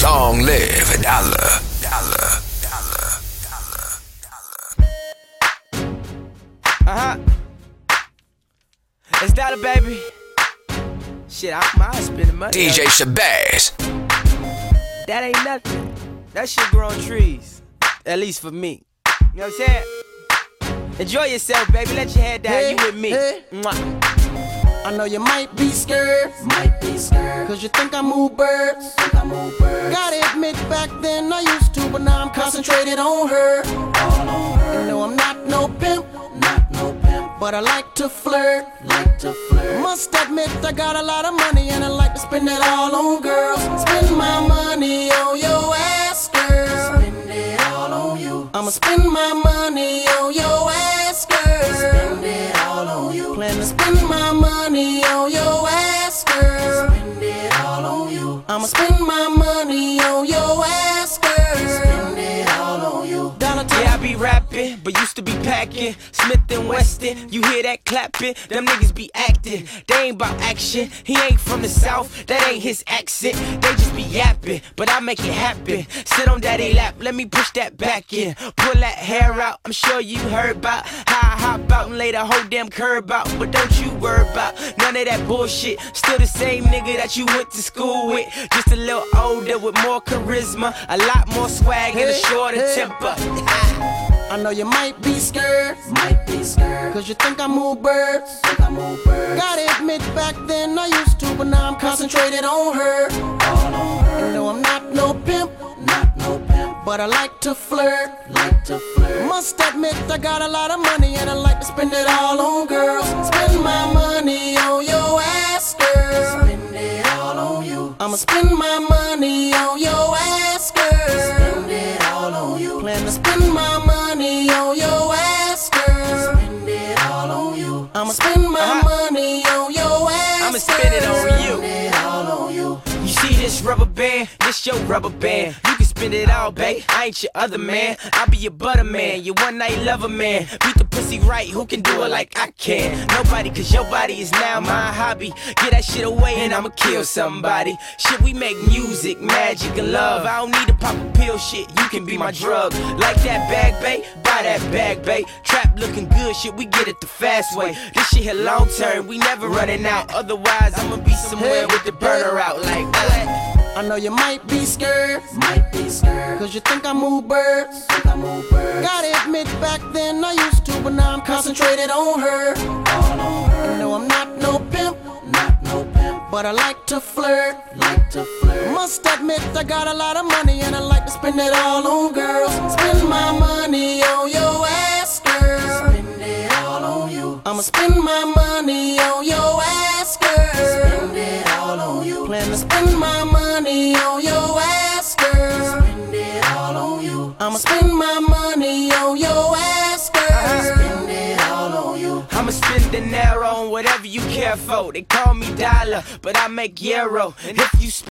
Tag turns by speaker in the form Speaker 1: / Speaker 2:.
Speaker 1: Long live dollar.
Speaker 2: It's dollar, baby. Shit, I'm out spending money.
Speaker 1: DJ Shabazz.
Speaker 2: That ain't nothing. That shit grow on trees. At least for me. You know what I'm saying? Enjoy yourself, baby. Let your head down. You with me. Mwah.
Speaker 3: I know you might be scared, cause you think I move birds. Gotta admit, back then I used to, but now I'm concentrated on her. You know I'm not no pimp, but I like to flirt. Must admit I got a lot of money and I like to spend it all on girls. Spend my money on your ass, girl. Spend it all on you. I'ma spend my money on your ass, girl. Spend it all on you. Plan to spend my money on your ass, girl. Spend it all on you. I'ma spend my money on your ass, girl. Spend it all on you.
Speaker 2: Yeah, I be rapping, but used to be packing. Smith and Weston, you hear that clapping? Them niggas be acting, they ain't about action. He ain't from the south, that ain't his accent. They just be yapping, but I make it happen. Sit on daddy lap, let me push that back in. Pull that hair out, I'm sure you heard about how I hop out and lay the whole damn curb out. But don't you worry about none of that bullshit. Still the same nigga that you went to school with, just a little older with more charisma, a lot more swag and a shorter temper.
Speaker 3: I know you might be scared, cause you think I move birds. Gotta admit, back then I used to, but now I'm concentrated on her. You know I'm not no pimp, but I like to flirt. Must admit I got a lot of money and I like to spend it all on girls. Spend my money on your ass, girl. Spend it all on you. I'ma spend my money on your ass, girl. Spend it all on you. Plan to spend my money on your ass, girl. Spend it all on you. I'ma spend my money on your ass.
Speaker 2: I'ma spend it on you.
Speaker 3: Spend it all on you.
Speaker 2: You see this rubber band? This your rubber band. You can spend it all, babe. I ain't your other man. I'll be your butter man, your one night lover man. Beat the pussy right, who can do it like I can? Nobody, cause your body is now my hobby. Get that shit away and I'ma kill somebody. Shit, we make music, magic, and love. I don't need to pop a pill, shit, you can be my drug. Like that bag, babe, buy that bag, babe. Trap looking good, shit, we get it the fast way. This shit here long term, we never running out. Otherwise, I'ma be somewhere with the burner out. Like what?
Speaker 3: I know you might be scared, cause you think I move birds. Gotta admit, back then I used to, but now I'm concentrated on her. You know I'm not no pimp, but I like to flirt. Must admit I got a lot of money and I like to spend it all on girls. Spend my money on your ass, girl. Spend it all on you. I'ma spend my money on your ass, girl. Spend it all on you. Plan to spend my money on your ass, girl. Spend it all on you. I'ma spend my money on your ass, girl. Spend it all on you.
Speaker 2: I'ma spend dinero on whatever you care for. They call me dollar, but I make euro. And if you